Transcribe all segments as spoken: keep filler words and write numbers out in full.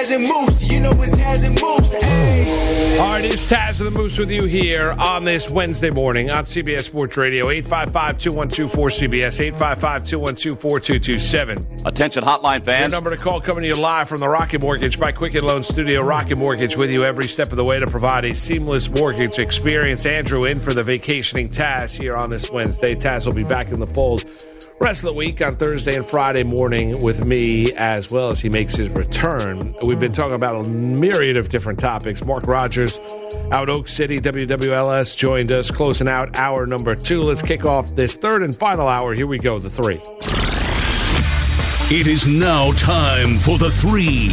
Taz and Moose. You know it's Taz and Moose. Hey. All right, it's Taz and the Moose with you here on this Wednesday morning on C B S Sports Radio. eight five five, two one two, four C B S, eight five five, two one two, four two two seven. Attention hotline fans. Your number to call coming to you live from the Rocket Mortgage by Quicken Loan Studio. Rocket Mortgage with you every step of the way to provide a seamless mortgage experience. Andrew in for the vacationing Taz here on this Wednesday. Taz will be back in the fold rest of the week on Thursday and Friday morning with me as well as he makes his return. We've been talking about a myriad of different topics. Mark Rogers out Oak City, W W L S, joined us, closing out hour number two. Let's kick off this third and final hour. Here we go, the three. It is now time for the three.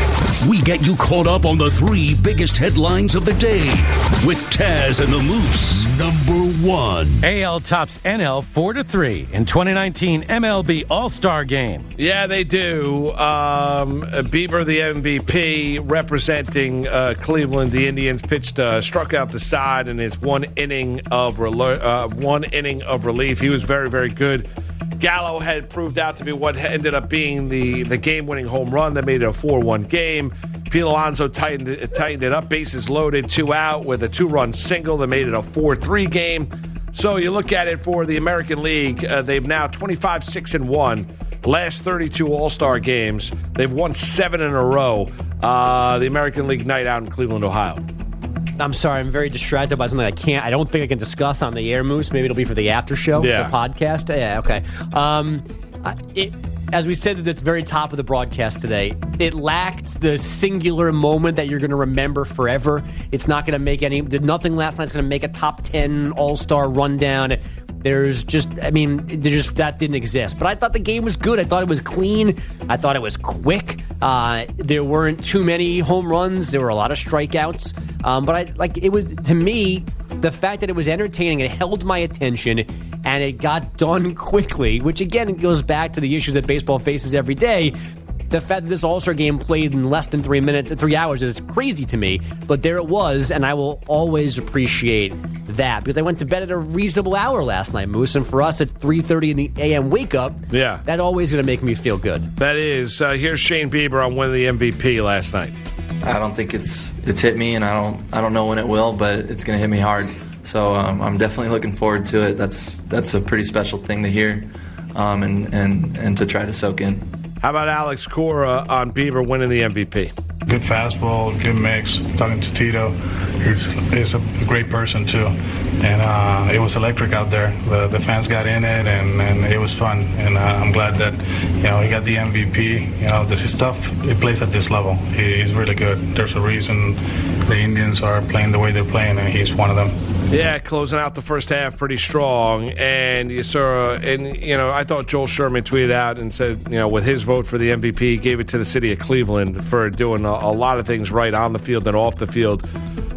We get you caught up on the three biggest headlines of the day with Taz and the Moose. Number one. A L tops N L four to three in twenty nineteen M L B All-Star Game. Yeah, they do. Um, Bieber, the M V P, representing uh, Cleveland. The Indians pitched, uh, struck out the side in his one inning of rel- uh, one inning of relief. He was very, very good. Gallo had proved out to be what ended up being the, the game-winning home run that made it a four one game. Pete Alonso tightened it, tightened it up, bases loaded, two out, with a two-run single that made it a four three game. So you look at it for the American League, uh, they've now twenty-five six and one. Last thirty-two All-Star games, they've won seven in a row. Uh, the American League night out in Cleveland, Ohio. I'm sorry, I'm very distracted by something I can't, I don't think I can discuss on the air, Moose. Maybe it'll be for the after show, yeah. the podcast. Yeah, okay. Um, it, as we said at the very top of the broadcast today, it lacked the singular moment that you're going to remember forever. It's not going to make any, did nothing last night's going to make a top ten All-Star rundown. There's just, I mean, just that didn't exist. But I thought the game was good. I thought it was clean. I thought it was quick. Uh, there weren't too many home runs. There were a lot of strikeouts. Um, but I like it was, to me, the fact that it was entertaining, it held my attention, and it got done quickly, which again goes back to the issues that baseball faces every day. The fact that this All-Star game played in less than three minutes, three hours is crazy to me. But there it was, and I will always appreciate that because I went to bed at a reasonable hour last night, Moose. And for us at three thirty in the a m wake up, yeah, that's always going to make me feel good. That is. Uh, here's Shane Bieber on winning the M V P last night. I don't think it's it's hit me, and I don't I don't know when it will, but it's going to hit me hard. So um, I'm definitely looking forward to it. That's that's a pretty special thing to hear, um, and and and to try to soak in. How about Alex Cora on Bieber winning the M V P? Good fastball, good mix. Talking to Tito, he's, he's a great person too, and uh, it was electric out there. The the fans got in it, and, and it was fun. And uh, I'm glad that you know he got the M V P. You know, this is stuff. It plays at this level. He, he's really good. There's a reason the Indians are playing the way they're playing, and he's one of them. Yeah, closing out the first half pretty strong, and you saw, and you know, I thought Joel Sherman tweeted out and said, you know, with his vote for the M V P, he gave it to the city of Cleveland for doing a, a lot of things right on the field and off the field.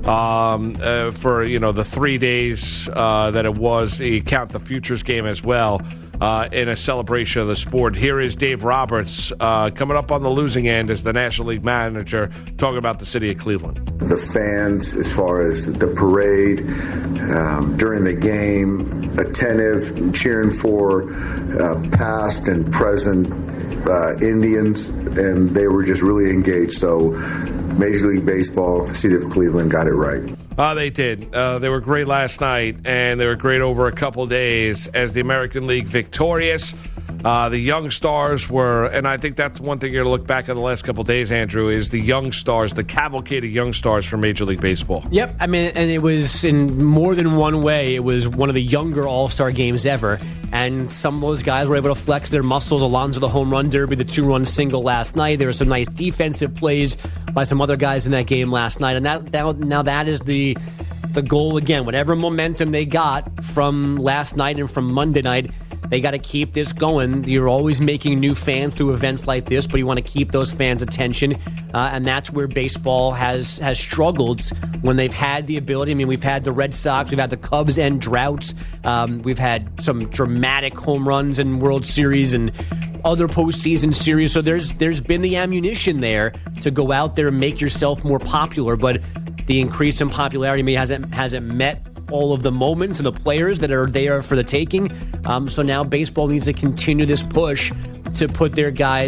Um, uh, for you know the three days uh, that it was, he count the Futures game as well. Uh, in a celebration of the sport. Here is Dave Roberts uh, coming up on the losing end as the National League manager talking about the city of Cleveland. The fans, as far as the parade, um, during the game, attentive, cheering for uh, past and present uh, Indians, and they were just really engaged. So Major League Baseball, the city of Cleveland got it right. Uh, they did. Uh, they were great last night, and they were great over a couple days as the American League victorious. Uh, the young stars were, and I think that's one thing you're going to look back on the last couple of days, Andrew, is the young stars, the cavalcade of young stars for Major League Baseball. Yep. I mean, and it was in more than one way. It was one of the younger All-Star games ever, and some of those guys were able to flex their muscles. Alonso, the home run derby, the two-run single last night. There were some nice defensive plays by some other guys in that game last night, and that, that now that is the the goal again. Whatever momentum they got from last night and from Monday night, they got to keep this going. You're always making new fans through events like this, but you want to keep those fans' attention, uh, and that's where baseball has has struggled when they've had the ability. I mean, we've had the Red Sox, we've had the Cubs end droughts, um, we've had some dramatic home runs in World Series and other postseason series, so there's there's been the ammunition there to go out there and make yourself more popular, but the increase in popularity maybe hasn't hasn't met all of the moments and the players that are there for the taking. Um, so now baseball needs to continue this push to put their guys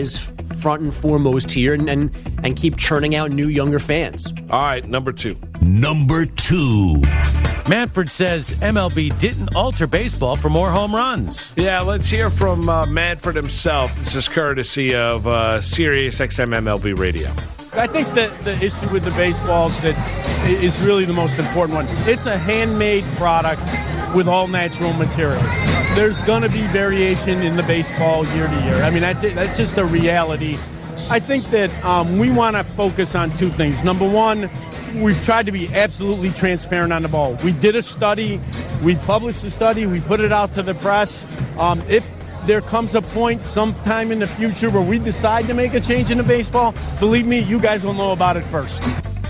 front and foremost here and, and, and keep churning out new, younger fans. All right, number two. Number two. Manfred says M L B didn't alter baseball for more home runs. Yeah, let's hear from uh, Manfred himself. This is courtesy of uh, Sirius X M M L B Radio. I think that the issue with the baseballs that is really the most important one. It's a handmade product with all natural materials. There's going to be variation in the baseball year to year. I mean, that's, that's just a reality. I think that um, we want to focus on two things. Number one, we've tried to be absolutely transparent on the ball. We did a study. We published a study. We put it out to the press. Um, if there comes a point sometime in the future where we decide to make a change in the baseball, believe me, you guys will know about it first.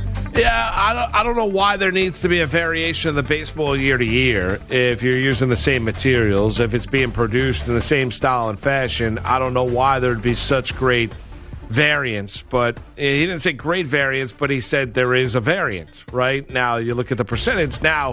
Yeah, I don't, I don't know why there needs to be a variation of the baseball year to year if you're using the same materials, if it's being produced in the same style and fashion. I don't know why there'd be such great variance, but he didn't say great variance, but he said there is a variance, right? Now, you look at the percentage. Now,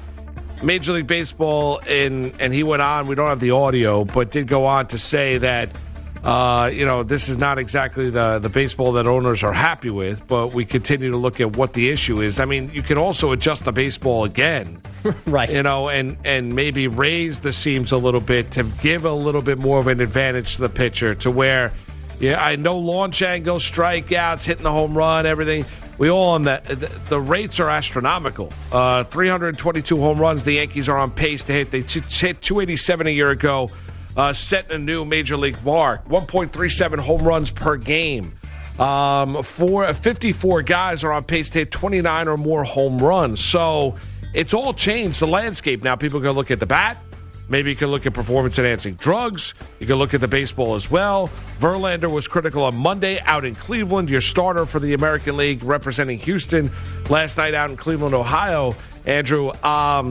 Major League Baseball, in, and he went on, we don't have the audio, but did go on to say that, uh, you know, this is not exactly the, the baseball that owners are happy with, but we continue to look at what the issue is. I mean, you can also adjust the baseball again. Right. You know, and, and maybe raise the seams a little bit to give a little bit more of an advantage to the pitcher to where, yeah, I know launch angles, strikeouts, hitting the home run, everything. We all on that. The, the rates are astronomical. Uh, three hundred twenty-two home runs the Yankees are on pace to hit. They t- hit two eighty-seven a year ago, uh, setting a new major league mark. one point three seven home runs per game. Um, four, fifty-four guys are on pace to hit twenty-nine or more home runs. So it's all changed, the landscape. Now people can look at the bat. Maybe you can look at performance-enhancing drugs. You can look at the baseball as well. Verlander was critical on Monday out in Cleveland, your starter for the American League representing Houston last night out in Cleveland, Ohio. Andrew, um,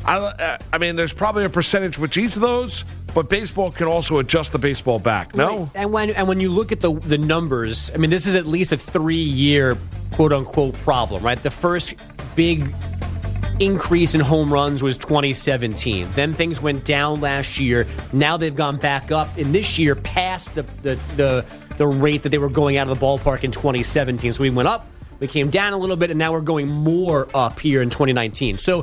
I, I mean, there's probably a percentage with each of those, but baseball can also adjust the baseball back, no? Right. And when and when you look at the the numbers, I mean, this is at least a three-year quote-unquote problem, right? The first big increase in home runs was twenty seventeen. Then things went down last year. Now they've gone back up, and this year past the the the, the rate that they were going out of the ballpark in twenty seventeen. So we went up, we came down a little bit, and now we're going more up here in twenty nineteen. So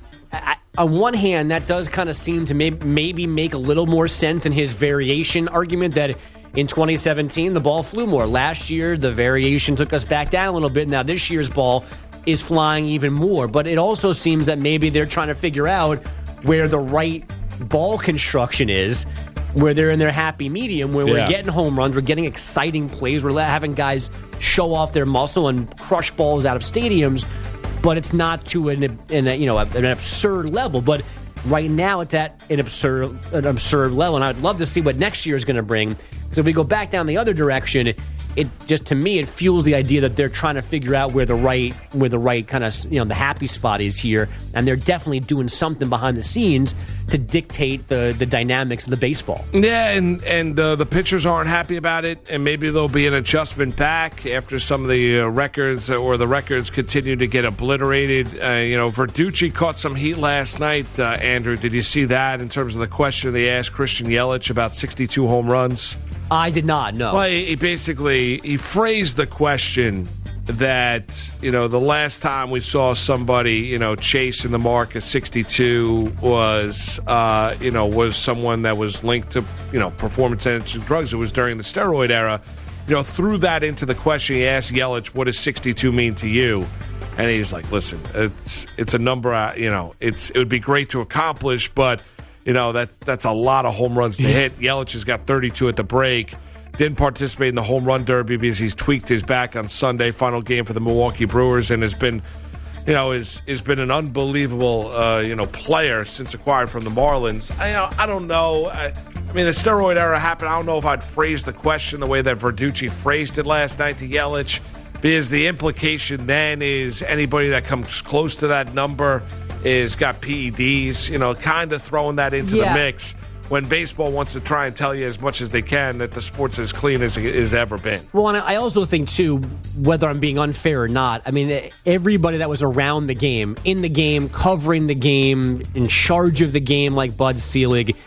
I, on one hand, that does kind of seem to maybe, maybe make a little more sense in his variation argument that in twenty seventeen, the ball flew more. Last year, the variation took us back down a little bit. Now this year's ball is flying even more. But it also seems that maybe they're trying to figure out where the right ball construction is, where they're in their happy medium, where yeah. we're getting home runs, we're getting exciting plays, we're having guys show off their muscle and crush balls out of stadiums, but it's not to an, an you know an absurd level. But right now it's at an absurd an absurd level, and I'd love to see what next year is going to bring. Because if we go back down the other direction, it just, to me, it fuels the idea that they're trying to figure out where the right, where the right kind of, you know, the happy spot is here, and they're definitely doing something behind the scenes to dictate the the dynamics of the baseball. Yeah, and and uh, the pitchers aren't happy about it, and maybe there'll be an adjustment back after some of the uh, records or the records continue to get obliterated. Uh, you know, Verducci caught some heat last night. Uh, Andrew, did you see that in terms of the question they asked Christian Yelich about sixty-two home runs? I did not, no. Well, he basically, he phrased the question that, you know, the last time we saw somebody, you know, chasing the mark of sixty-two was, uh, you know, was someone that was linked to, you know, performance-enhancing drugs. It was during the steroid era. You know, threw that into the question. He asked Yelich, what does sixty-two mean to you? And he's like, listen, it's it's a number, uh, you know, it's it would be great to accomplish, but you know, that's, that's a lot of home runs to hit. Yelich has got thirty-two at the break. Didn't participate in the home run derby because he's tweaked his back on Sunday, final game for the Milwaukee Brewers, and has been, you know, is has been an unbelievable, uh, you know, player since acquired from the Marlins. I, you know, I don't know. I, I mean, the steroid era happened. I don't know if I'd phrase the question the way that Verducci phrased it last night to Yelich, because the implication then is anybody that comes close to that number is got P E Ds, you know, kind of throwing that into yeah. the mix when baseball wants to try and tell you as much as they can that the sport's as clean as it has ever been. Well, and I also think, too, whether I'm being unfair or not, I mean, everybody that was around the game, in the game, covering the game, in charge of the game like Bud Selig,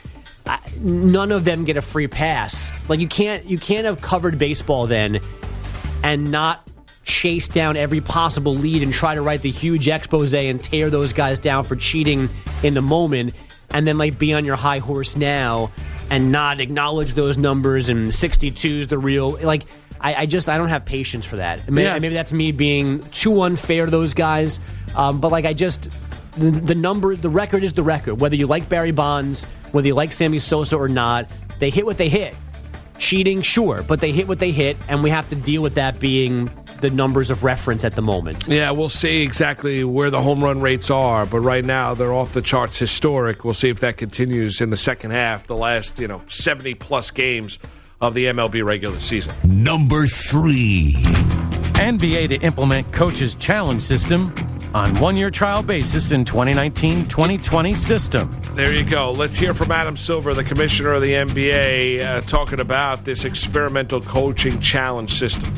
I, none of them get a free pass. Like you can't you can't have covered baseball then and not chase down every possible lead and try to write the huge expose and tear those guys down for cheating in the moment, and then like be on your high horse now and not acknowledge those numbers and sixty-two is the real. Like I, I just I don't have patience for that. Maybe, yeah. maybe that's me being too unfair to those guys. Um, but like I just the, the number the record is the record. Whether you like Barry Bonds, whether you like Sammy Sosa or not, they hit what they hit. Cheating, sure, but they hit what they hit, and we have to deal with that being the numbers of reference at the moment. Yeah, we'll see exactly where the home run rates are, but right now they're off the charts historic. We'll see if that continues in the second half, the last, you know, seventy-plus games of the M L B regular season. Number three. N B A to implement coach's challenge system on one-year trial basis in twenty nineteen twenty twenty system. There you go. Let's hear from Adam Silver, the commissioner of the N B A, uh, talking about this experimental coaching challenge system.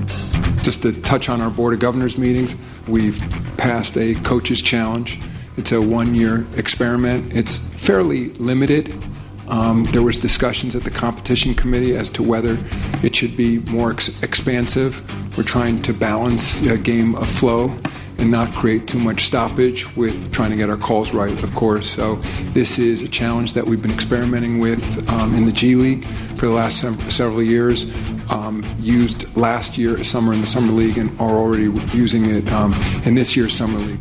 Just to touch on our Board of Governors meetings, we've passed a coach's challenge. It's a one-year experiment. It's fairly limited. Um, there was discussions at the competition committee as to whether it should be more ex- expansive. We're trying to balance a game of flow and not create too much stoppage with trying to get our calls right, of course. So this is a challenge that we've been experimenting with um, in the G League for the last sem- several years. Um, used last year, summer in the Summer League, and are already using it um, in this year's Summer League.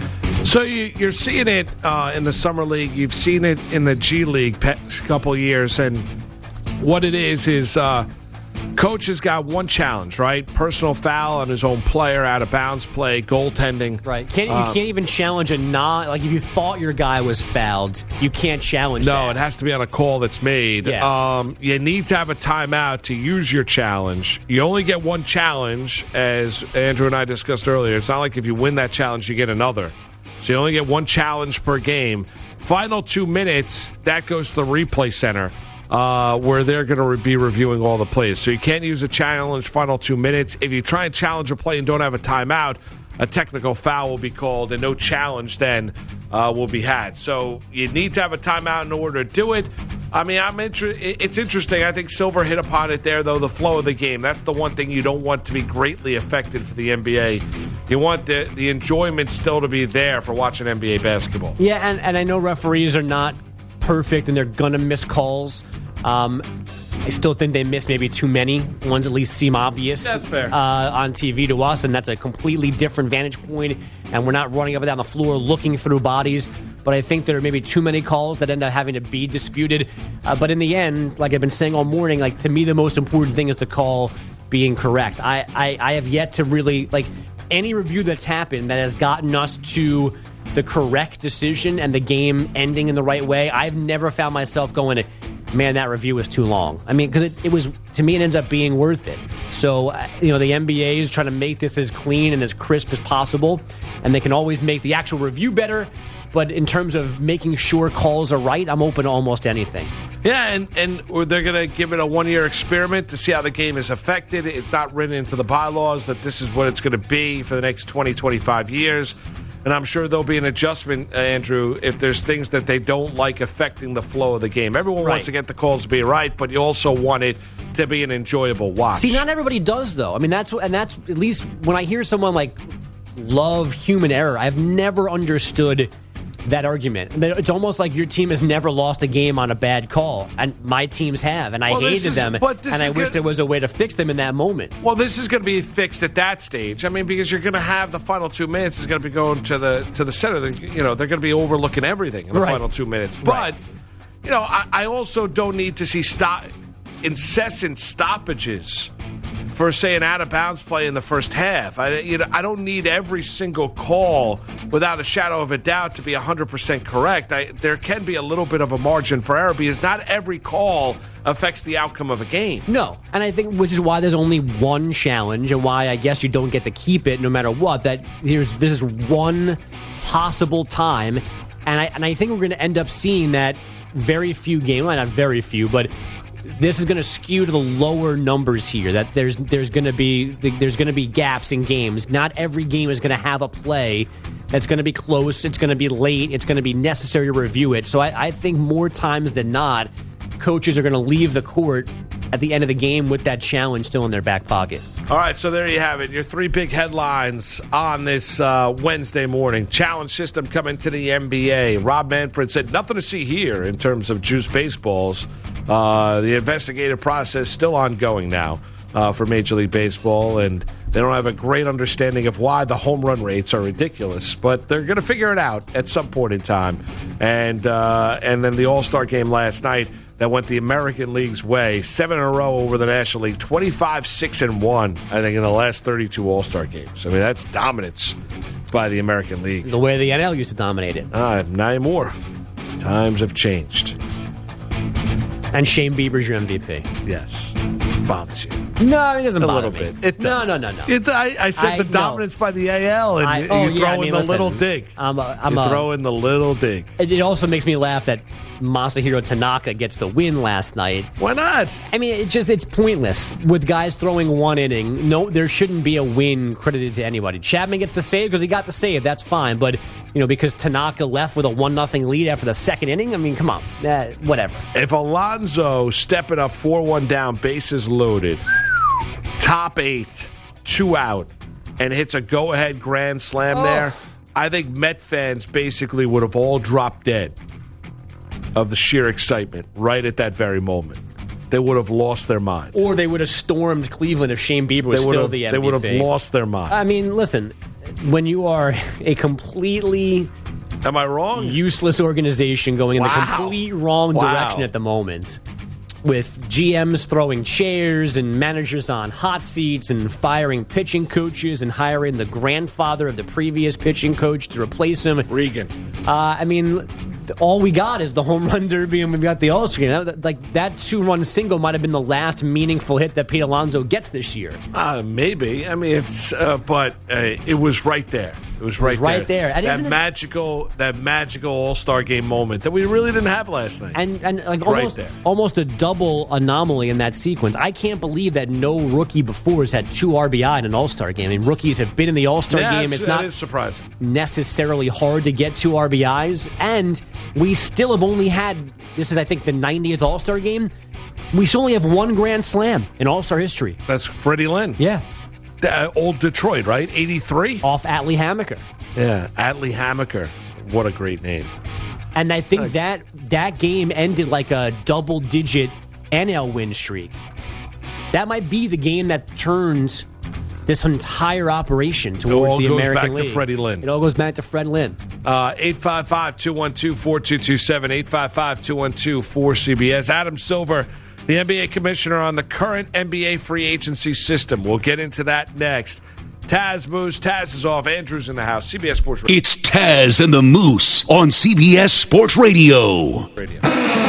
So you, you're seeing it uh, in the Summer League. You've seen it in the G League past couple of years. And what it is is uh, coach has got one challenge, right? Personal foul on his own player, out of bounds play, goaltending. Right. Can't, you um, can't even challenge a non... Like, if you thought your guy was fouled, you can't challenge no, that. No, it has to be on a call that's made. Yeah. Um, you need to have a timeout to use your challenge. You only get one challenge, as Andrew and I discussed earlier. It's not like if you win that challenge, you get another. So you only get one challenge per game. Final two minutes, that goes to the replay center, uh, where they're going to re- be reviewing all the plays. So you can't use a challenge final two minutes. If you try and challenge a play and don't have a timeout, a technical foul will be called, and no challenge then uh, will be had. So you need to have a timeout in order to do it. I mean, I'm inter- it's interesting. I think Silver hit upon it there, though, the flow of the game. That's the one thing you don't want to be greatly affected for the N B A. You want the, the enjoyment still to be there for watching N B A basketball. Yeah, and, and I know referees are not perfect, and they're going to miss calls. Um, I still think they miss maybe too many. Ones at least seem obvious. That's fair. Uh, on T V to us, and that's a completely different vantage point, and we're not running up and down the floor looking through bodies. But I think there are maybe too many calls that end up having to be disputed. Uh, but in the end, like I've been saying all morning, like to me the most important thing is the call being correct. I, I, I have yet to really, like, any review that's happened that has gotten us to the correct decision and the game ending in the right way, I've never found myself going, man, that review was too long. I mean, because it, it was, to me, it ends up being worth it. So, uh, you know, the N B A is trying to make this as clean and as crisp as possible, and they can always make the actual review better. But in terms of making sure calls are right, I'm open to almost anything. Yeah, and, and they're going to give it a one-year experiment to see how the game is affected. It's not written into the bylaws that this is what it's going to be for the next twenty, twenty-five years. And I'm sure there'll be an adjustment, Andrew, if there's things that they don't like affecting the flow of the game. Everyone right. wants to get the calls to be right, but you also want it to be an enjoyable watch. See, not everybody does, though. I mean, that's and that's at least when I hear someone like love human error, I've never understood that argument. It's almost like your team has never lost a game on a bad call, and my teams have, and I well, hated is, them, and I wish good. there was a way to fix them in that moment. Well, this is going to be fixed at that stage. I mean, because you're going to have the final two minutes is going to be going to the to the center. You know, they're going to be overlooking everything in the right. final two minutes. But right. you know, I, I also don't need to see stop incessant stoppages for, say, an out-of-bounds play in the first half. I, you know, I don't need every single call without a shadow of a doubt to be one hundred percent correct. I, there can be a little bit of a margin for error because not every call affects the outcome of a game. No, and I think which is why there's only one challenge and why I guess you don't get to keep it no matter what. That here's this is one possible time, and I and I think we're going to end up seeing that very few games, well, not very few, but this is going to skew to the lower numbers here. That there's there's going to be there's going to be gaps in games. Not every game is going to have a play It's going to be close. It's going to be late. It's going to be necessary to review it. So I, I think more times than not, coaches are going to leave the court at the end of the game with that challenge still in their back pocket. All right, so there you have it. Your three big headlines on this uh, Wednesday morning. Challenge system coming to the N B A. Rob Manfred said nothing to see here in terms of juice baseballs. Uh, the investigative process still ongoing now uh, for Major League Baseball, and they don't have a great understanding of why the home run rates are ridiculous, but they're going to figure it out at some point in time. And uh, and then the All-Star game last night that went the American League's way, seven in a row over the National League, twenty-five six and one, I think, in the last thirty-two All-Star games. I mean, that's dominance by the American League. The way the N L used to dominate it. Uh, not anymore. Times have changed. And Shane Bieber's your M V P. Yes. Bothers you. No, it doesn't a bother little me. bit. It does. No, no, no, no. It, I, I said I, the dominance no. by the A L, and I, you, oh, you yeah, throw I in mean, the listen, little dig. I'm a, I'm you a, throw in the little dig. It, it also makes me laugh that Masahiro Tanaka gets the win last night. Why not? I mean, it just it's pointless with guys throwing one inning. No, there shouldn't be a win credited to anybody. Chapman gets the save because he got the save. That's fine, but you know because Tanaka left with a one nothing lead after the second inning. I mean, come on, uh, whatever. If Alonso stepping up four one down, bases loaded, top eight, two out, and hits a go ahead grand slam oh. there, I think Met fans basically would have all dropped dead of the sheer excitement right at that very moment. They would have lost their mind. Or they would have stormed Cleveland if Shane Bieber was they still have, the M V P. They would have lost their mind. I mean, listen, when you are a completely Am I wrong? useless organization going in wow. the complete wrong wow. direction at the moment, with G Ms throwing chairs and managers on hot seats and firing pitching coaches and hiring the grandfather of the previous pitching coach to replace him. Regan. Uh, I mean, all we got is the home run derby, and we've got the All-Star game. That, like that two-run single might have been the last meaningful hit that Pete Alonso gets this year. Uh, maybe. I mean, it's uh, but uh, it was right there. It was right it was right there. there. And that isn't magical, it, that magical All-Star game moment that we really didn't have last night. And and like right almost there. almost a double anomaly in that sequence. I can't believe that no rookie before has had two R B I in an All-Star game. I mean, rookies have been in the All-Star yeah, game. It's that not is surprising. necessarily hard to get two R B Is, and we still have only had, this is I think the ninetieth All-Star game, we still only have one Grand Slam in All-Star history. That's Freddie Lynn. Yeah. Uh, old Detroit, right? eighty-three? Off Atlee Hammaker. Yeah, Atlee Hammaker. What a great name. And I think that that game ended like a double-digit N L win streak. That might be the game that turns this entire operation towards all the goes American back League. to Freddie Lynn. It all goes back to Fred Lynn. Uh, eight five five, two one two, four two two seven, eight five five, two one two, four C B S. Adam Silver, the N B A commissioner on the current N B A free agency system. We'll get into that next. Taz Moose. Taz is off. Andrew's in the house. C B S Sports Radio. It's Taz and the Moose on C B S Sports Radio. Radio.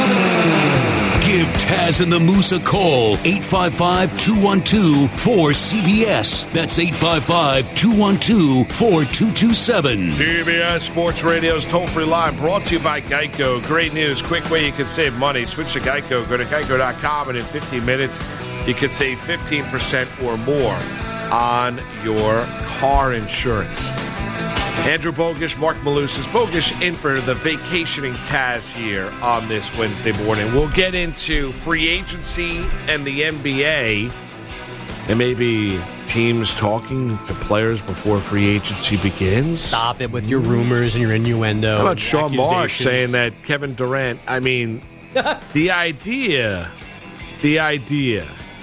Give Taz and the Moose a call. eight five five, two one two, four C B S. That's eight five five, two one two, four two two seven. C B S Sports Radio's toll-free line brought to you by Geico. Great news. Quick way you can save money. Switch to Geico. Go to geico dot com, and in fifteen minutes, you can save fifteen percent or more on your car insurance. Andrew Bogish, Mark Malusis. Bogish in for the vacationing Taz here on this Wednesday morning. We'll get into free agency and the N B A and maybe teams talking to players before free agency begins. Stop it with your rumors and your innuendo. How about Sean Marks accusations. saying that Kevin Durant, I mean, the idea, the idea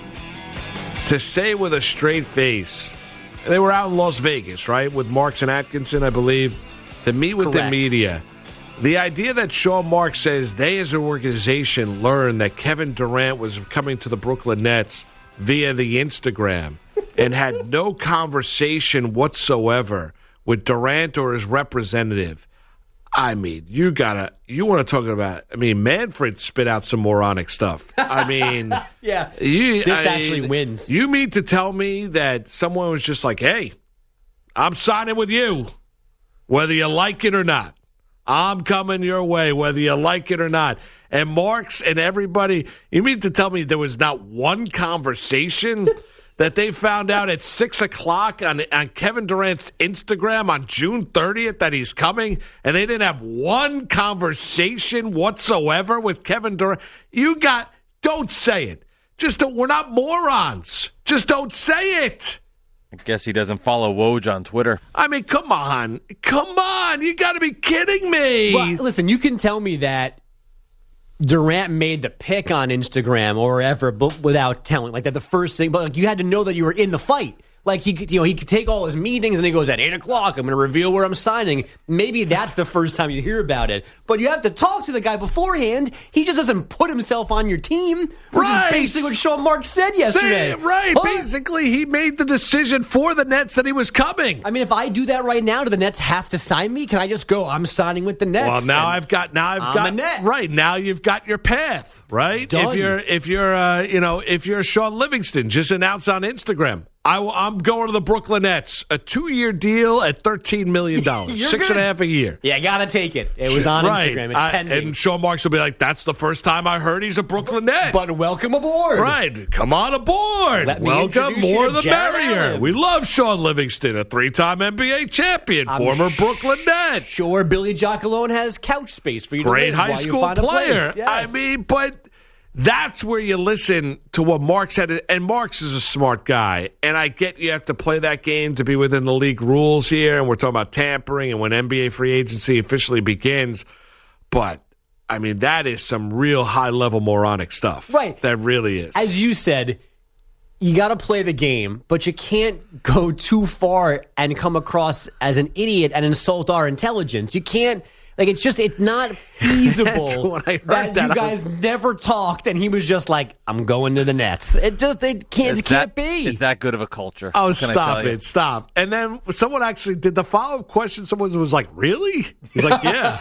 to say with a straight face, they were out in Las Vegas, right, with Marks and Atkinson, I believe, to meet with Correct. the media. The idea that Sean Marks says they as an organization learned that Kevin Durant was coming to the Brooklyn Nets via the Instagram and had no conversation whatsoever with Durant or his representative. I mean, you gotta, you want to talk about, I mean, Manfred spit out some moronic stuff. I mean, yeah, you, this I actually mean, wins. You mean to tell me that someone was just like, hey, I'm signing with you, whether you like it or not. I'm coming your way, whether you like it or not. And Marks and everybody, you mean to tell me there was not one conversation that they found out at six o'clock on, on Kevin Durant's Instagram on June thirtieth that he's coming, and they didn't have one conversation whatsoever with Kevin Durant? You got, don't say it. Just don't, we're not morons. Just don't say it. I guess he doesn't follow Woj on Twitter. I mean, come on. Come on. You got to be kidding me. Well, listen, you can tell me that Durant made the pick on Instagram or wherever, but without telling, like that the first thing, but like you had to know that you were in the fight. Like he could, you know, he could take all his meetings and he goes at eight o'clock. I'm going to reveal where I'm signing. Maybe that's the first time you hear about it. But you have to talk to the guy beforehand. He just doesn't put himself on your team, which right. is basically what Sean Marks said yesterday. Say, right. Huh? Basically, he made the decision for the Nets that he was coming. I mean, if I do that right now, do the Nets have to sign me? Can I just go, I'm signing with the Nets? Well, now I've got now I've I'm got a Net. Right. Now you've got your path, right? Done. If you're if you're uh, you know, if you're Sean Livingston, just announce on Instagram. I, I'm going to the Brooklyn Nets. A two-year deal at thirteen million dollars. Six good. and a half a year. Yeah, got to take it. It was on right. Instagram. It's I, pending. and Sean Marks will be like, that's the first time I heard he's a Brooklyn Net. But welcome aboard. Right. Come on aboard. Let me welcome. introduce More you to the Jared merrier. Allen. We love Sean Livingston, a three-time N B A champion, I'm former sh- Brooklyn Net. Sure, Billy Jockalone has couch space for you to Great live high while you school find a player. place. Yes. I mean, but that's where you listen to what Marks had. And Marks is a smart guy. And I get you have to play that game to be within the league rules here. And we're talking about tampering and when N B A free agency officially begins. But, I mean, that is some real high-level moronic stuff. Right. That really is. As you said, you got to play the game, but you can't go too far and come across as an idiot and insult our intelligence. You can't. Like, it's just, it's not feasible When I heard that, that, you I guys was- never talked and he was just like, I'm going to the Nets. It just, it can't, it It's can't that, be. It's that good of a culture. Oh, Can I stop tell you? it. Stop. And then someone actually did the follow-up question. Someone was like, really? He's like, yeah.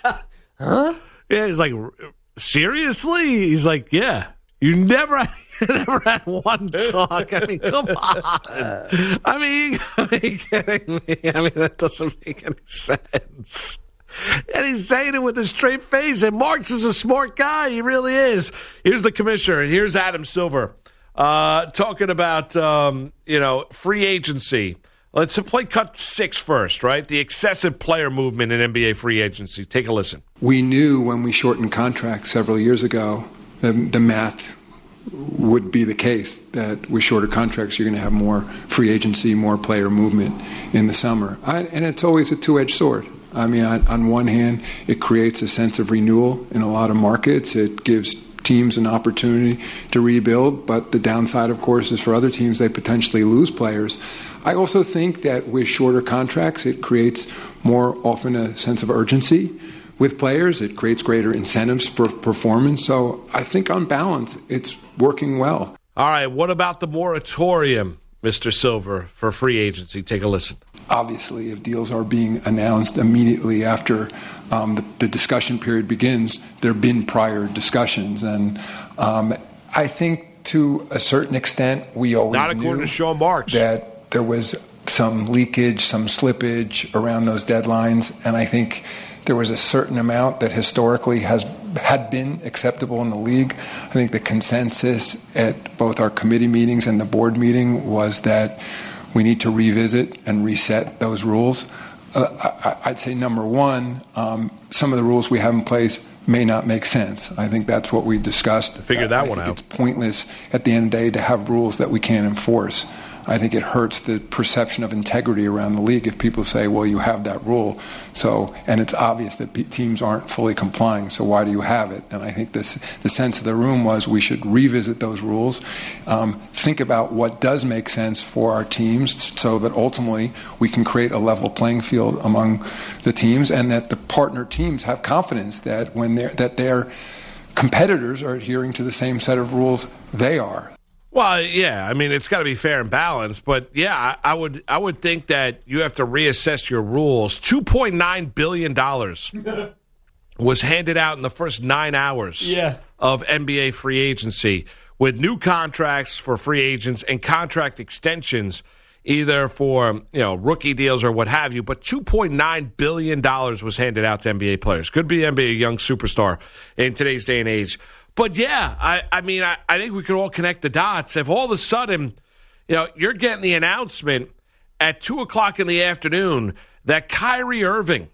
Huh? Yeah, he's like, seriously? He's like, yeah. You never, you never had one talk. I mean, come on. I mean, you gotta be kidding me. I mean, that doesn't make any sense. And he's saying it with a straight face. And Marks is a smart guy. He really is. Here's the commissioner. And here's Adam Silver uh, talking about, um, you know, free agency. Let's play cut six first, right? The excessive player movement in N B A free agency. Take a listen. We knew when we shortened contracts several years ago, the, the math would be the case, that with shorter contracts, you're going to have more free agency, more player movement in the summer. I, and it's always a two-edged sword. I mean, on, on one hand, it creates a sense of renewal in a lot of markets. It gives teams an opportunity to rebuild, but the downside, of course, is for other teams, they potentially lose players. I also think that with shorter contracts, it creates more often a sense of urgency with players. It creates greater incentives for performance. So I think on balance, it's working well. All right, what about the moratorium, Mister Silver, for free agency? Take a listen. Obviously, if deals are being announced immediately after um, the, the discussion period begins, there have been prior discussions. And um, I think to a certain extent, we always Not according knew to Sean Marks. that there was some leakage, some slippage around those deadlines. And I think there was a certain amount that historically has had been acceptable in the league. I think the consensus at both our committee meetings and the board meeting was that we need to revisit and reset those rules. Uh, I, I'd say number one, um, some of the rules we have in place may not make sense. I think that's what we discussed. Figure that I one think out. It's pointless at the end of the day to have rules that we can't enforce. I think it hurts the perception of integrity around the league if people say, well, you have that rule. So, and it's obvious that p- teams aren't fully complying, so why do you have it? And I think this, the sense of the room was we should revisit those rules, um, think about what does make sense for our teams so that ultimately we can create a level playing field among the teams, and that the partner teams have confidence that when they're, that their competitors are adhering to the same set of rules they are. Well, yeah, I mean, it's got to be fair and balanced, but yeah, I, I would I would think that you have to reassess your rules. two point nine billion dollars was handed out in the first nine hours Yeah. of N B A free agency with new contracts for free agents and contract extensions, either for, you know, rookie deals or what have you, but two point nine billion dollars was handed out to N B A players. Could be N B A young superstar in today's day and age. But, yeah, I, I mean, I, I think we could all connect the dots. If all of a sudden, You know, you're getting the announcement at two o'clock in the afternoon that Kyrie Irving,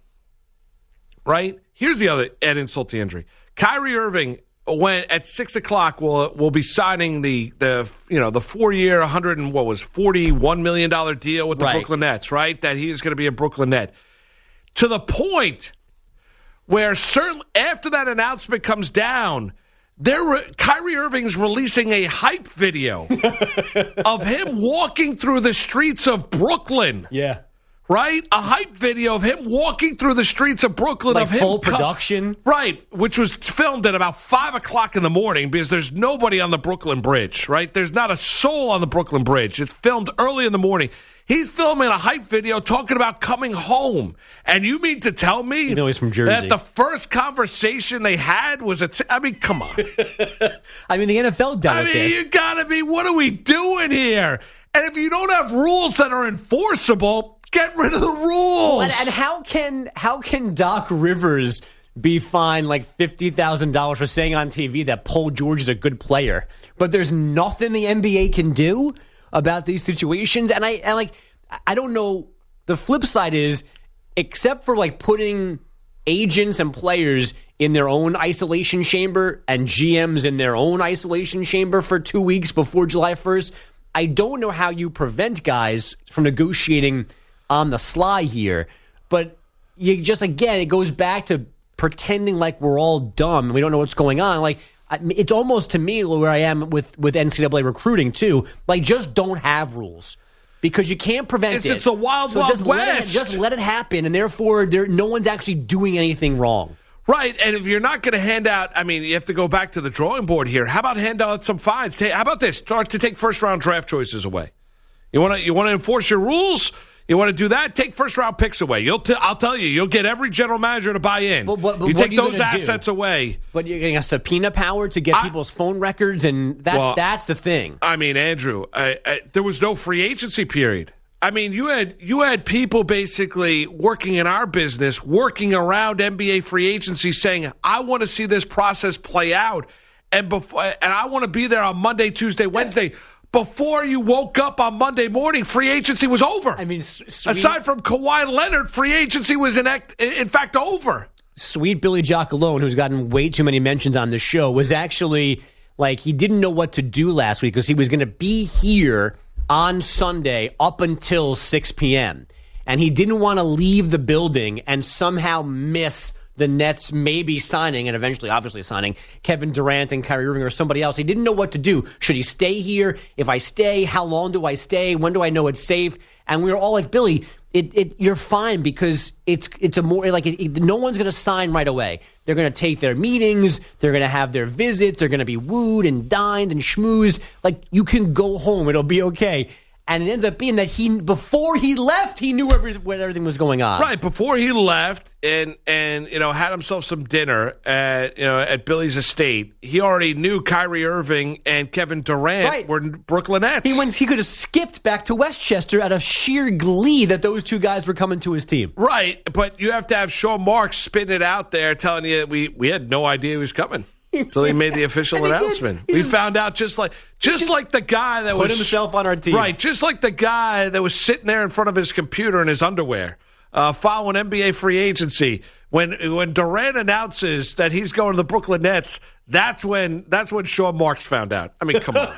right? Here's the other add insult to injury. Kyrie Irving, when at six o'clock, will will be signing the the you know the four year, one hundred and what was forty one million dollar deal with the Right. Brooklyn Nets, right? That he is going to be a Brooklyn Net, to the point where certain after that announcement comes down, there Kyrie Irving's releasing a hype video of him walking through the streets of Brooklyn. Yeah. Right? A hype video of him walking through the streets of Brooklyn. Like of him full co- production? Right, which was filmed at about five o'clock in the morning because there's nobody on the Brooklyn Bridge, right? There's not a soul on the Brooklyn Bridge. It's filmed early in the morning. He's filming a hype video talking about coming home. And you mean to tell me You know he's from Jersey. that the first conversation they had was a t- I mean, come on. I mean, the N F L done I with mean, this. you gotta be, what are we doing here? And if you don't have rules that are enforceable, get rid of the rules. And, and how can how can Doc Rivers be fined like fifty thousand dollars for saying on T V that Paul George is a good player, but there's nothing the N B A can do about these situations? And I and like I don't know. The flip side is, except for like putting agents and players in their own isolation chamber and G Ms in their own isolation chamber for two weeks before July first, I don't know how you prevent guys from negotiating on the sly here. But you just, again, it goes back to pretending like we're all dumb and we don't know what's going on. Like, I- it's almost to me where I am with, with N C double A recruiting too. Like, just don't have rules because you can't prevent It's, it. it's a wild, So wild just let it, west. just let it happen, and therefore there no one's actually doing anything wrong. Right, and if you're not going to hand out, I mean, you have to go back to the drawing board here. How about hand out some fines? Ta- How about this? Start to take first round draft choices away. You want to you want to enforce your rules? You want to do that? Take first round picks away. You'll t- I'll tell you, you'll get every general manager to buy in. But, but, but you what take are you those gonna do? assets away. But you're getting a subpoena power to get I- people's phone records, and that's Well, that's the thing. I mean, Andrew, I, I, there was no free agency period. I mean, you had you had people basically working in our business, working around N B A free agency, saying, "I want to see this process play out, and before, and I want to be there on Monday, Tuesday, Wednesday." Before you woke up on Monday morning, free agency was over. I mean, s- sweet, aside from Kawhi Leonard, free agency was in act, in fact over. sweet Billy Jock alone, who's gotten way too many mentions on this show, was actually like he didn't know what to do last week because he was going to be here on Sunday up until six p.m. And he didn't want to leave the building and somehow miss the Nets maybe signing, and eventually obviously signing, Kevin Durant and Kyrie Irving or somebody else. He didn't know what to do. Should he stay here? If I stay, how long do I stay? When do I know it's safe? And we were all like, Billy, it, it you're fine because it's it's a more like it, it, no one's going to sign right away. They're going to take their meetings. They're going to have their visits. They're going to be wooed and dined and schmoozed. Like, you can go home. It'll be okay. And it ends up being that he, before he left, he knew every, what everything was going on. Right, before he left and and you know had himself some dinner at you know at Billy's estate, he already knew Kyrie Irving and Kevin Durant Right. were Brooklyn Nets. He went. He could have skipped back to Westchester out of sheer glee that those two guys were coming to his team. Right, but you have to have Sean Marks spitting it out there, telling you we we had no idea he was coming until he made the official And he did. announcement. He We just- found out just like just, just like the guy that put was himself on our team. Right, just like the guy that was sitting there in front of his computer in his underwear, uh, following N B A free agency. When when Durant announces that he's going to the Brooklyn Nets, that's when that's when Sean Marks found out. I mean, come on.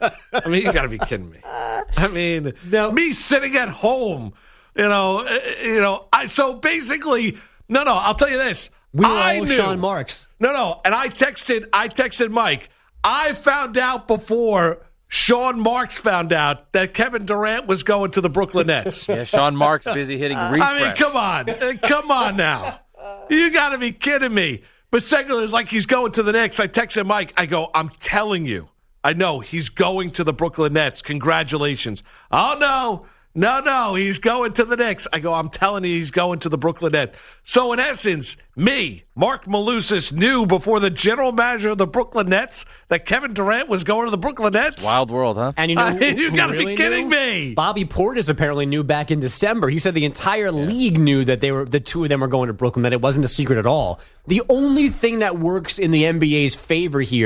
I mean, you got to be kidding me. I mean, No. me sitting at home, you know, uh, you know. I so basically, no, no. I'll tell you this. We were I all knew, Sean Marks. No, no. And I texted, I texted Mike. I found out before Sean Marks found out that Kevin Durant was going to the Brooklyn Nets. Yeah, Sean Marks busy hitting refresh. I mean, come on. Uh, come on now. You got to be kidding me. But secondly, it's like he's going to the Knicks. I texted Mike. I go, I'm telling you. I know he's going to the Brooklyn Nets. Congratulations. Oh, no. No, no, he's going to the Knicks. I go, I'm telling you, he's going to the Brooklyn Nets. So, in essence, me, Mark Malusis, knew before the general manager of the Brooklyn Nets that Kevin Durant was going to the Brooklyn Nets. Wild world, huh? And you know, I mean, you who gotta be really kidding knew? me. Bobby Portis apparently knew back in December. He said the entire league knew that they were the two of them were going to Brooklyn. That it wasn't a secret at all. The only thing that works in the N B A's favor here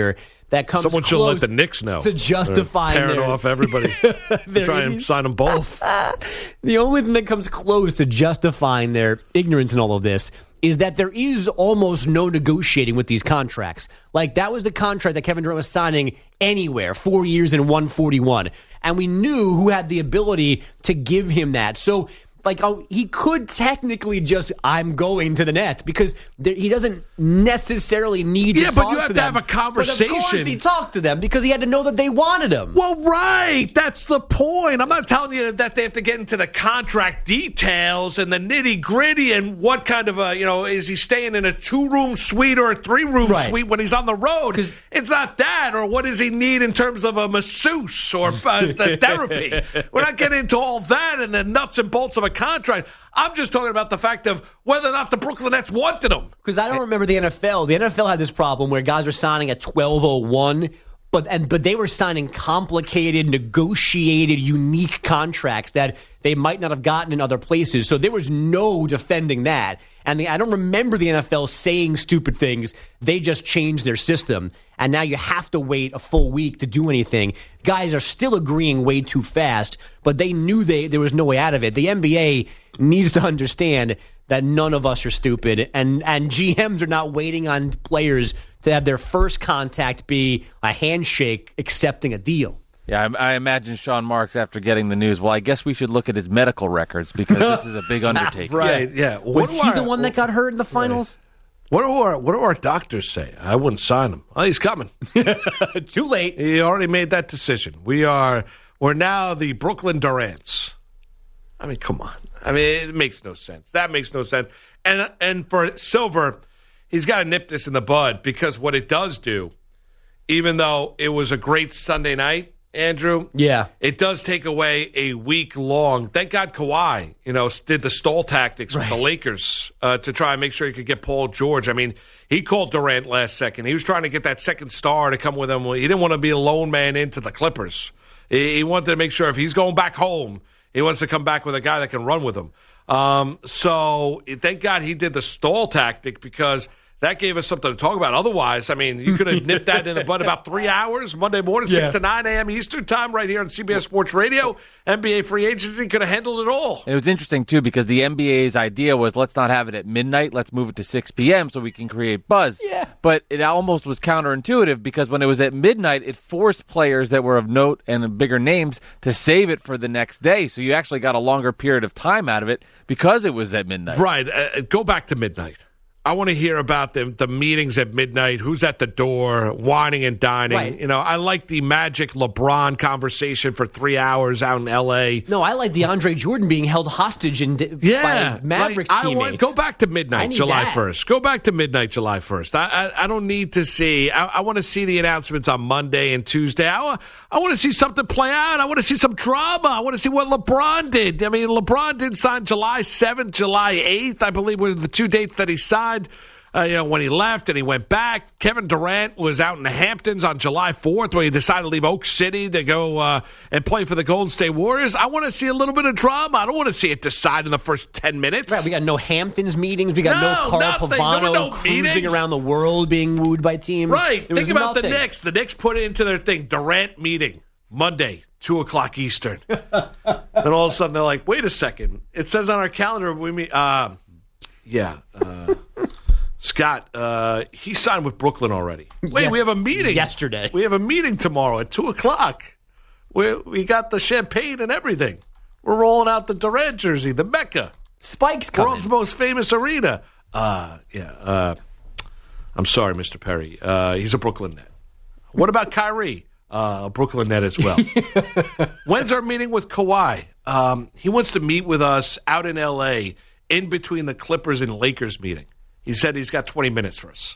that comes Someone should close let the Knicks know. to justifying They're pairing their, off everybody. Try and sign them both. The only thing that comes close to justifying their ignorance in all of this is that there is almost no negotiating with these contracts. Like, that was the contract that Kevin Durant was signing anywhere, four years and one forty-one. And we knew who had the ability to give him that. So, like, oh, he could technically just, I'm going to the Nets, because there, he doesn't necessarily need to yeah, talk but you have to to them. have a conversation. But of course he talked to them because he had to know that they wanted him. Well, right. That's the point. I'm not telling you that they have to get into the contract details and the nitty gritty and what kind of a, you know, is he staying in a two-room suite or a three-room Right. suite when he's on the road? It's not that. Or what does he need in terms of a masseuse or uh, the therapy? We're not getting into all that and the nuts and bolts of a contract. I'm just talking about the fact of whether or not the Brooklyn Nets wanted him. Because I don't remember the N F L. The N F L had this problem where guys were signing at twelve oh one, but and but they were signing complicated, negotiated, unique contracts that they might not have gotten in other places. So there was no defending that. And the, I don't remember the N F L saying stupid things. They just changed their system. And now you have to wait a full week to do anything. Guys are still agreeing way too fast, but they knew they there was no way out of it. The N B A needs to understand that none of us are stupid, and, and G Ms are not waiting on players to have their first contact be a handshake accepting a deal. Yeah, I, I imagine Sean Marks, after getting the news, well, I guess we should look at his medical records because this is a big undertaking. Right, yeah. Was What he do our- the one that got hurt in the finals? What do our what do our doctors say? I wouldn't sign him. Oh, he's coming. Too late. He already made that decision. We are we're now the Brooklyn Durants. I mean, come on. I mean, it makes no sense. That makes no sense. And and for Silver, he's got to nip this in the bud, because what it does do, even though it was a great Sunday night, Andrew, Yeah. it does take away a week long. Thank God Kawhi, you know, did the stall tactics with the Lakers uh, to try and make sure he could get Paul George. I mean, he called Durant last second. He was trying to get that second star to come with him. He didn't want to be a lone man into the Clippers. He, he wanted to make sure if he's going back home, he wants to come back with a guy that can run with him. Um, so thank God he did the stall tactic, because that gave us something to talk about. Otherwise, I mean, you could have nipped that in the bud about three hours, Monday morning, Yeah. six to nine a.m. Eastern time, right here on C B S Sports Radio. N B A free agency could have handled it all. It was interesting, too, because the N B A's idea was, let's not have it at midnight, let's move it to six p.m. so we can create buzz. Yeah. But it almost was counterintuitive, because when it was at midnight, it forced players that were of note and bigger names to save it for the next day. So you actually got a longer period of time out of it because it was at midnight. Right. Uh, go back to midnight. I want to hear about the, the meetings at midnight, who's at the door, whining and dining. Right. You know, I like the Magic LeBron conversation for three hours out in L A. No, I like DeAndre Jordan being held hostage in, Yeah, by Mavericks like, I teammates. want, go back to I midnight, need July that. first. Go back to midnight, July first. I, I I don't need to see. I, I want to see the announcements on Monday and Tuesday. I, wa- I want to see something play out. I want to see some drama. I want to see what LeBron did. I mean, LeBron did sign July seventh, July eighth, I believe, were the two dates that he signed. Uh, you know, when he left and he went back. Kevin Durant was out in the Hamptons on July fourth when he decided to leave Oak City to go uh, and play for the Golden State Warriors. I want to see a little bit of drama. I don't want to see it decide in the first ten minutes. Right, we got no Hamptons meetings. We got no, No, Carl nothing. There were Pavano no cruising meetings. around the world being wooed by teams. Right. There Think was about nothing. the Knicks. The Knicks put it into their thing. Durant meeting, Monday, two o'clock Eastern. Then all of a sudden they're like, wait a second. It says on our calendar, we meet, uh, yeah, uh, Scott, uh, he signed with Brooklyn already. Wait, Yeah. we have a meeting. Yesterday. We have a meeting tomorrow at two o'clock. We, we got the champagne and everything. We're rolling out the Durant jersey, the Mecca. Spike's coming. World's most famous arena. Uh, yeah. Uh, I'm sorry, Mister Perry. Uh, he's a Brooklyn Net. What about Kyrie? Uh, a Brooklyn Net as well. When's our meeting with Kawhi? Um, he wants to meet with us out in L A in between the Clippers and Lakers meeting. He said he's got twenty minutes for us.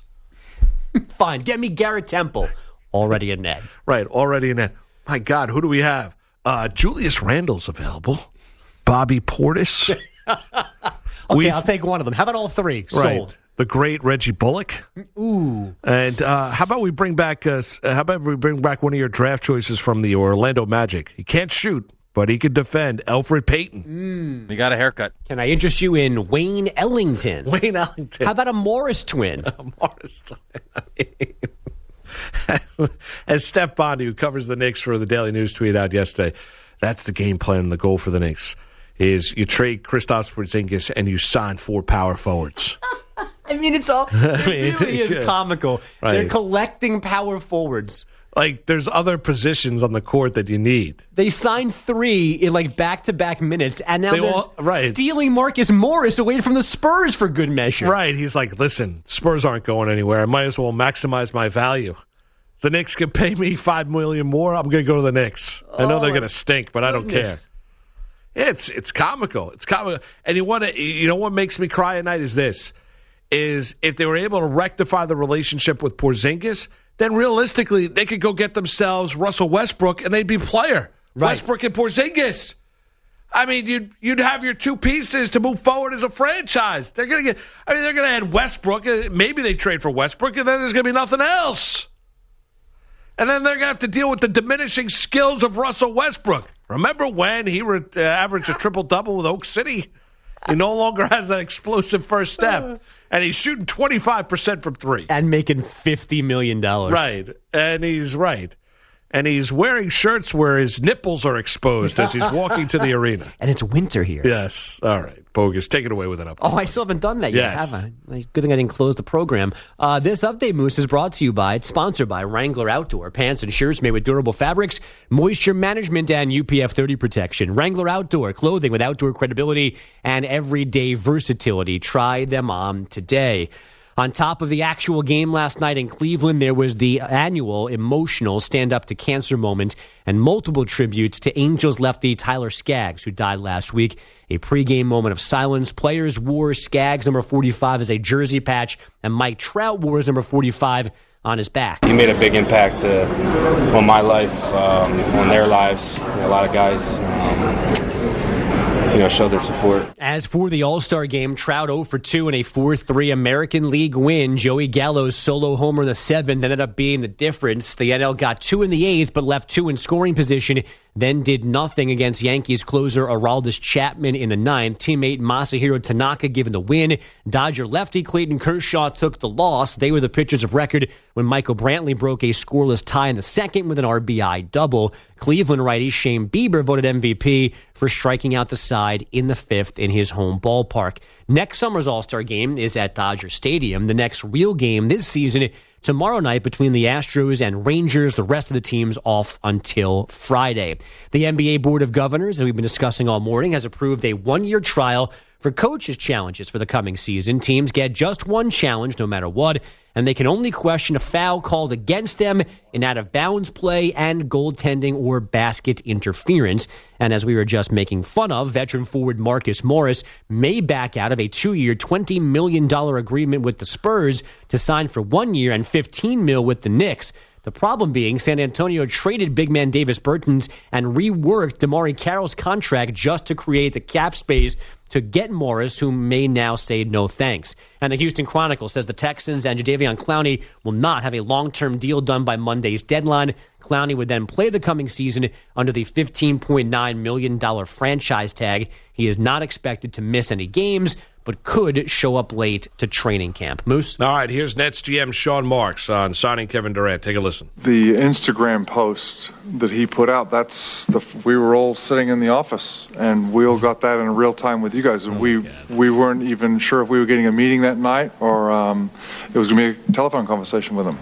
Fine, get me Garrett Temple. Already a net. Right, already in that. My God, who do we have? Uh, Julius Randle's available. Bobby Portis. Okay, We've- I'll take one of them. How about all three? Right. Sold. The great Reggie Bullock. Ooh. And uh, how about we bring back? Uh, how about we bring back one of your draft choices from the Orlando Magic? He can't shoot, but he can defend. Elfrid Payton. You got a haircut. Can I interest you in Wayne Ellington? Wayne Ellington. How about a Morris twin? Morris. I mean, As Steph Bondi, who covers the Knicks for the Daily News, tweeted out yesterday, that's the game plan and the goal for the Knicks, is you trade Kristaps Porzingis and you sign four power forwards. I mean, it's all, it really is comical. Right. They're collecting power forwards. Like, there's other positions on the court that you need. They signed three in, like, back-to-back minutes, and now They they're all- right. stealing Marcus Morris away from the Spurs for good measure. Right. He's like, listen, Spurs aren't going anywhere. I might as well maximize my value. The Knicks can pay me five million dollars more. I'm going to go to the Knicks. I know Oh, they're going to stink, but I don't care. goodness. It's it's comical. It's comical. And you want to, you know what makes me cry at night is this, is if they were able to rectify the relationship with Porzingis, then realistically they could go get themselves Russell Westbrook and they'd be player. Right. Westbrook and Porzingis. I mean, you'd you'd have your two pieces to move forward as a franchise. They're gonna get. I mean, they're gonna add Westbrook. uh, Maybe they trade for Westbrook, and then there's gonna be nothing else. And then they're gonna have to deal with the diminishing skills of Russell Westbrook. Remember when he re- uh, averaged a triple double with Oak City? He no longer has that explosive first step, and he's shooting twenty-five percent from three, And making fifty million dollars. right? And he's right. And he's wearing shirts where his nipples are exposed as he's walking to the arena. And it's winter here. Yes. All right. Bogus. Take it away with an update. Oh, I still haven't done that yet, Yes. have I? Good thing I didn't close the program. Uh, this update, Moose, is brought to you by, it's sponsored by Wrangler Outdoor. Pants and shirts made with durable fabrics, moisture management, and U P F thirty protection. Wrangler Outdoor, clothing with outdoor credibility and everyday versatility. Try them on today. On top of the actual game last night in Cleveland, there was the annual emotional Stand Up to Cancer moment and multiple tributes to Angels lefty Tyler Skaggs, who died last week. A pregame moment of silence. Players wore Skaggs' number forty-five as a jersey patch, and Mike Trout wore his number forty-five on his back. He made a big impact uh, on my life, um, on their lives. You know, a lot of guys, um, you know, showed their support. As for the All-Star game, Trout oh for two in a four three American League win. Joey Gallo's solo homer in the seventh ended up being the difference. The N L got two in the eighth, but left two in scoring position, then did nothing against Yankees closer Aroldis Chapman in the ninth. Teammate Masahiro Tanaka given the win. Dodger lefty Clayton Kershaw took the loss. They were the pitchers of record when Michael Brantley broke a scoreless tie in the second with an R B I double. Cleveland righty Shane Bieber voted M V P for striking out the side in the fifth in his home ballpark. Next summer's All-Star game is at Dodger Stadium. The next real game this season tomorrow night between the Astros and Rangers. The rest of the teams off until Friday. The N B A Board of Governors, as we've been discussing all morning, has approved a one-year trial for coaches' challenges for the coming season. Teams get just one challenge no matter what, and they can only question a foul called against them in out-of-bounds play and goaltending or basket interference. And as we were just making fun of, veteran forward Marcus Morris may back out of a two-year, twenty million dollars agreement with the Spurs to sign for one year and fifteen mil with the Knicks. The problem being San Antonio traded big man Davis Bertans and reworked DeMarre Carroll's contract just to create the cap space to get Morris, who may now say no thanks. And the Houston Chronicle says the Texans and Jadeveon Clowney will not have a long-term deal done by Monday's deadline. Clowney would then play the coming season under the fifteen point nine million dollars franchise tag. He is not expected to miss any games, but could show up late to training camp. Moose? All right, here's Nets G M Sean Marks on signing Kevin Durant. Take a listen. The Instagram post that he put out, that's the we were all sitting in the office, and we all got that in real time with you guys. And oh we God. we weren't even sure if we were getting a meeting that night or um, it was going to be a telephone conversation with him.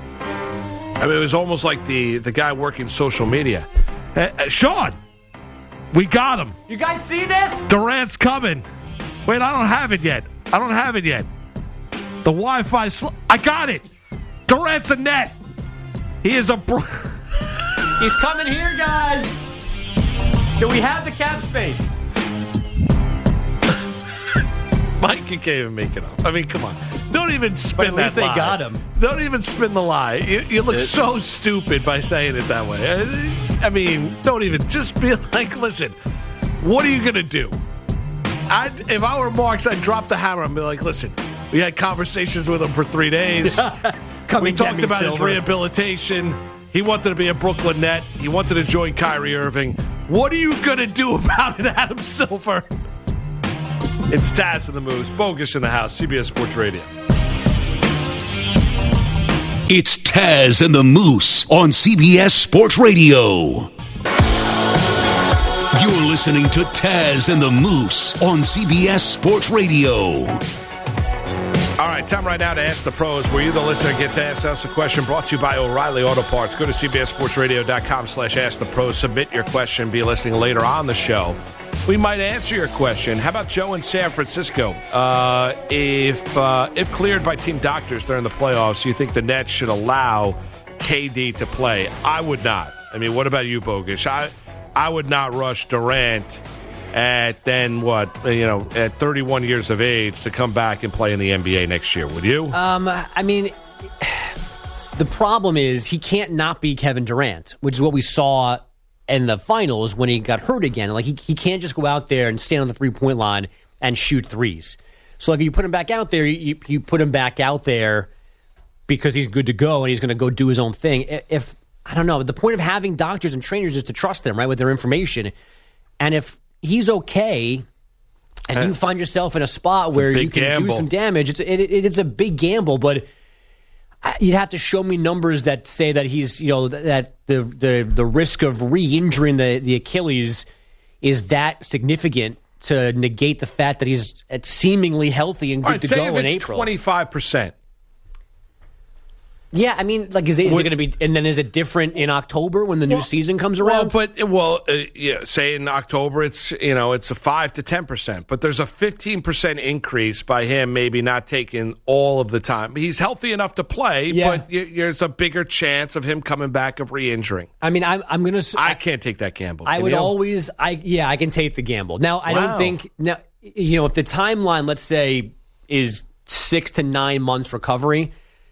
I mean, it was almost like the, the guy working social media. Uh, uh, Sean, we got him. You guys see this? Durant's coming. Wait, I don't have it yet. I don't have it yet. The Wi-Fi... Sl- I got it. Durant's a net. He is a... Br- He's coming here, guys. Do we have the cap space? Mike, you can't even make it up. I mean, come on. Don't even spin that But at least they lie. got him. Don't even spin the lie. You, you look It- so stupid by saying it that way. I, I mean, don't even... Just be like, listen, what are you going to do? I'd, if I were Marks, I'd drop the hammer and be like, listen, we had conversations with him for three days. Come we and get talked me, about Silver. his rehabilitation. He wanted to be a Brooklyn Net. He wanted to join Kyrie Irving. What are you going to do about it, Adam Silver? It's Taz in the Moves. Bogus in the house. C B S Sports Radio. It's Taz and the Moose on C B S Sports Radio. You're listening to Taz and the Moose on C B S Sports Radio. All right, time right now to Ask the Pros, where you, the listener, get to ask us a question, brought to you by O'Reilly Auto Parts. Go to cbssportsradio.com slash ask the pros. Submit your question. Be listening later on the show. We might answer your question. How about Joe in San Francisco? Uh, if uh, if cleared by team doctors during the playoffs, you think the Nets should allow K D to play? I would not. I mean, what about you, Bogusch? I, I would not rush Durant at then what, you know, at thirty-one years of age to come back and play in the N B A next year, would you? Um, I mean, the problem is he can't not be Kevin Durant, which is what we saw in the finals when he got hurt again. Like, he, he can't just go out there and stand on the three-point line and shoot threes. So, like, you put him back out there, you, you put him back out there because he's good to go and he's going to go do his own thing. If, I don't know, the point of having doctors and trainers is to trust them, right, with their information. And if he's okay and you find yourself in a spot it's where a you can gamble. do some damage, it's, it, it is a big gamble, but you'd have to show me numbers that say that he's, you know, that the the, the risk of re-injuring the, the Achilles is that significant to negate the fact that he's seemingly healthy and good All right, to say go if in it's April. twenty-five percent. Yeah, I mean, like, is it, is Would- it going to be, and then is it different in October when the new Well, season comes around? Well, but well, uh, yeah, say in October, it's you know it's a five to ten percent, but there's a fifteen percent increase by him maybe not taking all of the time. He's healthy enough to play, Yeah. but y- there's a bigger chance of him coming back of re-injuring. I mean, I'm, I'm going to. I can't take that gamble. I Can would you? always, I yeah, I can take the gamble. Now, I Wow. don't think now, you know, if the timeline, let's say, is six to nine months recovery,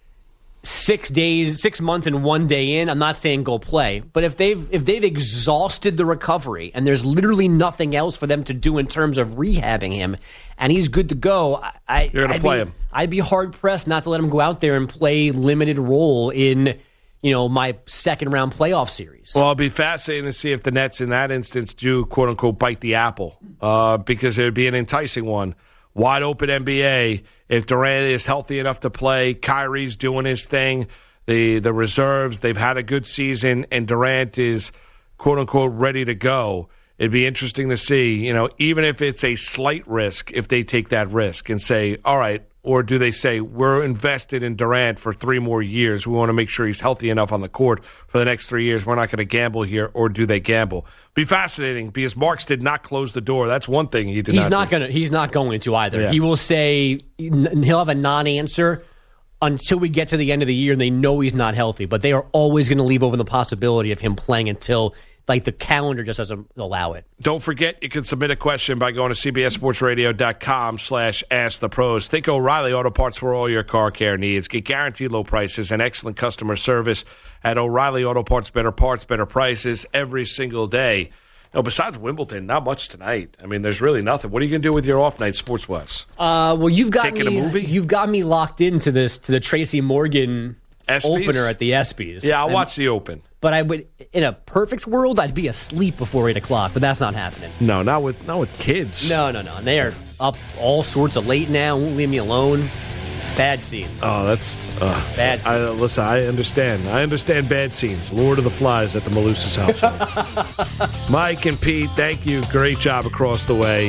six days, six months and one day in, I'm not saying go play, but if they've if they've exhausted the recovery and there's literally nothing else for them to do in terms of rehabbing him, and he's good to go, I, I You're gonna I'd play be, him. I'd be hard pressed not to let him go out there and play limited role in, you know, my second round playoff series. Well, it'll be fascinating to see if the Nets in that instance do, quote unquote, bite the apple, uh, because it would be an enticing one. Wide open N B A. If Durant is healthy enough to play, Kyrie's doing his thing, the, the reserves, they've had a good season, and Durant is, quote unquote, ready to go. It'd be interesting to see, you know, even if it's a slight risk, if they take that risk and say, all right, or do they say, we're invested in Durant for three more years. We want to make sure he's healthy enough on the court for the next three years. We're not going to gamble here, or do they gamble? Be fascinating because Marks did not close the door. That's one thing he did He's not not do. going to. He's not going to either. Yeah. He will say he'll have a non-answer until we get to the end of the year, and they know he's not healthy. But they are always going to leave open the possibility of him playing until, like, the calendar just doesn't allow it. Don't forget, you can submit a question by going to cbssportsradio.com slash ask the pros. Think O'Reilly Auto Parts for all your car care needs. Get guaranteed low prices and excellent customer service at O'Reilly Auto Parts. Better parts, better prices every single day. You know, besides Wimbledon, not much tonight. I mean, there's really nothing. What are you going to do with your off night sports-wise? Uh, well, you've got Taking me. a movie? You've got me locked into this to the Tracy Morgan ESPYs? opener at the ESPYs. Yeah, I'll And- watch the Open. But I would, in a perfect world, I'd be asleep before eight o'clock. But that's not happening. No, not with not with kids. No, no, no. And they are up all sorts of late now. Won't leave me alone. Bad scene. Oh, that's uh, Bad scene. I, listen, I understand. I understand bad scenes. Lord of the Flies at the Malusis household. Mike and Pete, thank you. Great job across the way.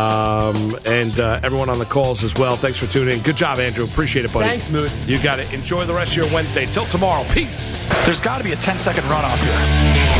Um, and uh, everyone on the calls as well. Thanks for tuning in. Good job, Andrew. Appreciate it, buddy. Thanks, Moose. You got it. Enjoy the rest of your Wednesday. Till tomorrow. Peace. There's got to be a ten-second runoff here.